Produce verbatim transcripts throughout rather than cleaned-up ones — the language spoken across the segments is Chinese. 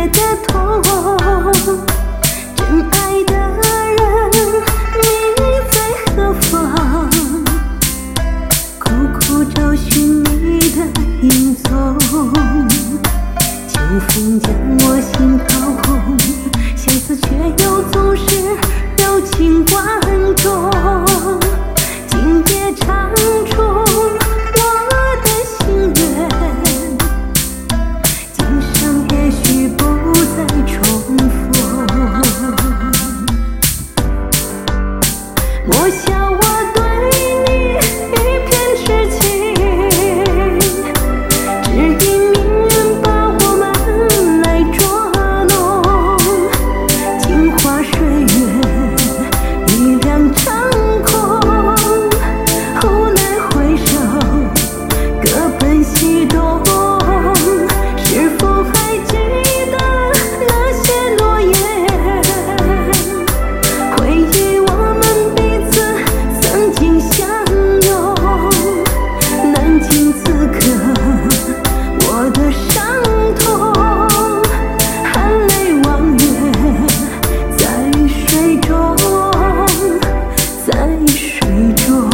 烈的痛。真爱的人，你在何方？苦苦找寻你的影踪。秋风将我心掏空，相思却又总是柔情万种。今夜长驻我的心愿，今生也许不再重逢。莫笑我对你一片痴情，只因命运把我们来捉弄。镜花水月，一两成空。无奈回首，各奔西东。是否还记得那些诺言？回忆我们彼此曾经相拥。难禁此刻我的伤痛，含泪望月，在水中，在水中。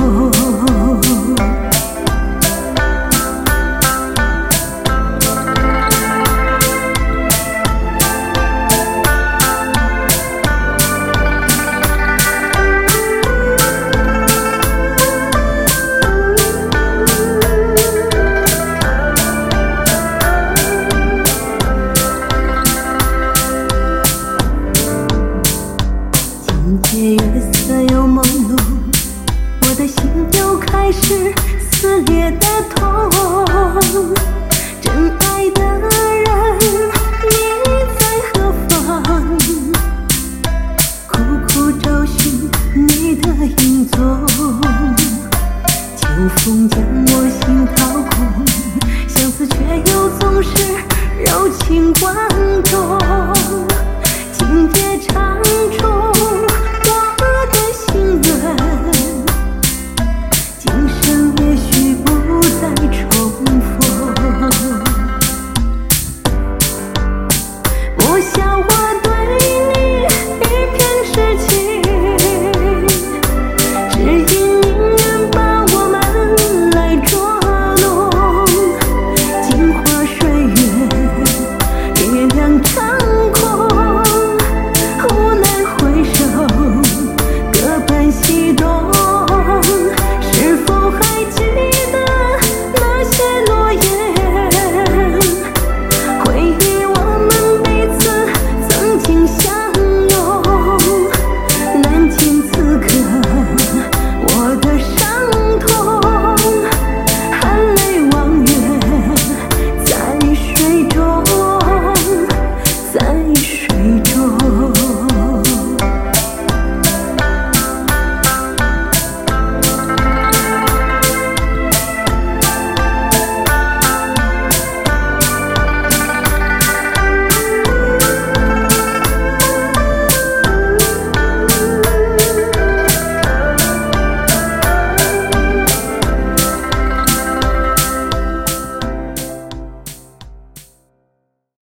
今夜月色又朦胧，我的心又开始撕裂的痛。真爱的人，你在何方？苦苦找寻你的影踪。秋风将我心掏空，相思却又总是柔情万种。